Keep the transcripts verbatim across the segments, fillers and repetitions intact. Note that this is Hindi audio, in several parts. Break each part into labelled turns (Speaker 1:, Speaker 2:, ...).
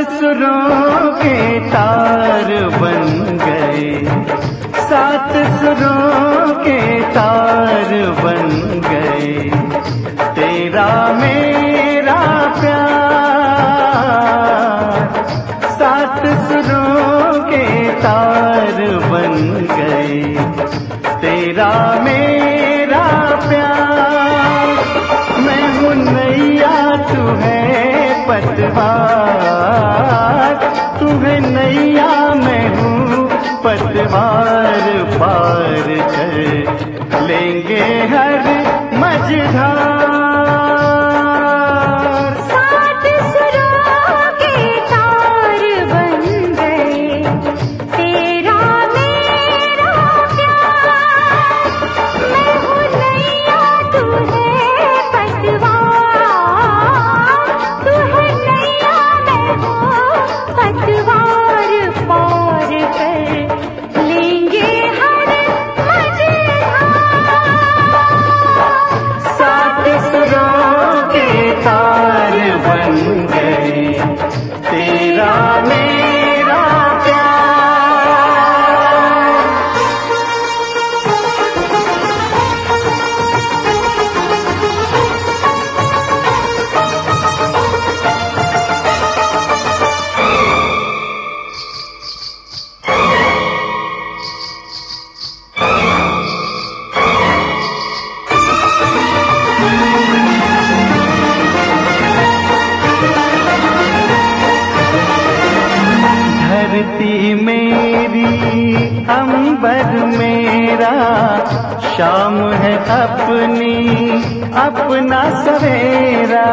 Speaker 1: सुरों के तार बन गए, सात सुरों के तार बन गए, तेरा मेरा प्यार। सात सुरों के तार बन गए, तेरा मेरा प्यार। मैं हूँ नैया तू है पतवार, तू है नैया मैं हूँ पतवार। पार कर लेंगे हर मझधार।
Speaker 2: सात सुरों के तार बन गए, तेरा मेरा प्यार। मैं हूँ नैया तू है पतवार, तू है नैया मैं हूँ पतवार। पार कर लेंगे हर मझधार।
Speaker 1: सात सुरों के तार बन गए, तेरा मेरा प्यार। धरती मेरी अंबर मेरा, शाम है अपनी अपना सवेरा।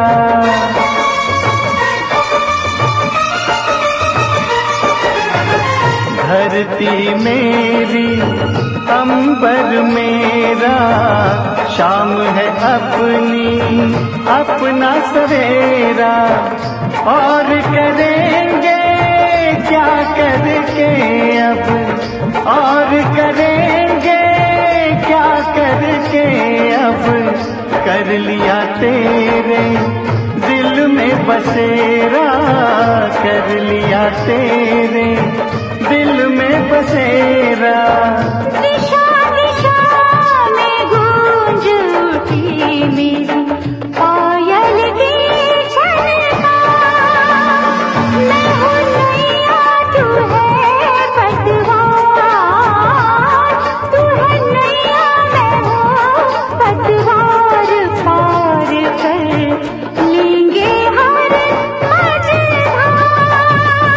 Speaker 1: धरती मेरी अंबर मेरा, शाम है अपनी अपना सवेरा। और करेंगे क्या करके अब, और करेंगे क्या करके अब। कर लिया तेरे दिल में बसेरा, कर लिया तेरे दिल में बसेरा।
Speaker 2: दिशा दिशा में गूंज उठी मेरी पायल की झनकार। मैं हूँ नैया तू है पतवार, तू है नैया मैं हूँ पतवार। पार कर लेंगे हर मझधार।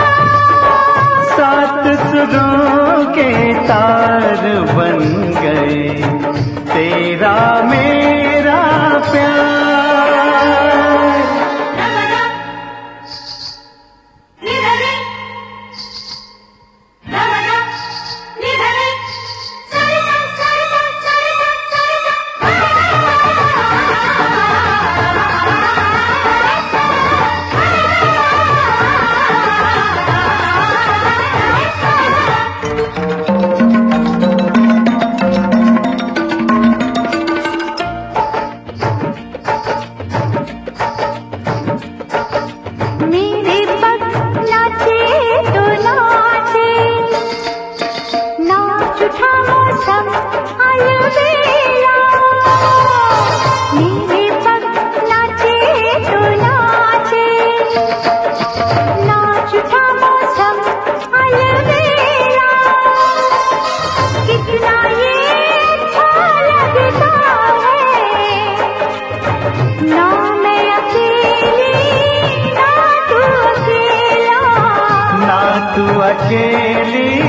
Speaker 1: सात सुरों के तार बन गए, तेरा मेरा प्यार।
Speaker 2: मेरे पग नाचे तो नाचे, नाच उठा मौसम अलबेला। मेरे पग नाचे तो नाचे, नाच उठा मौसम अलबेला। कितना ये अच्छा लगता है, ना मैं अकेली
Speaker 1: ना तू अकेली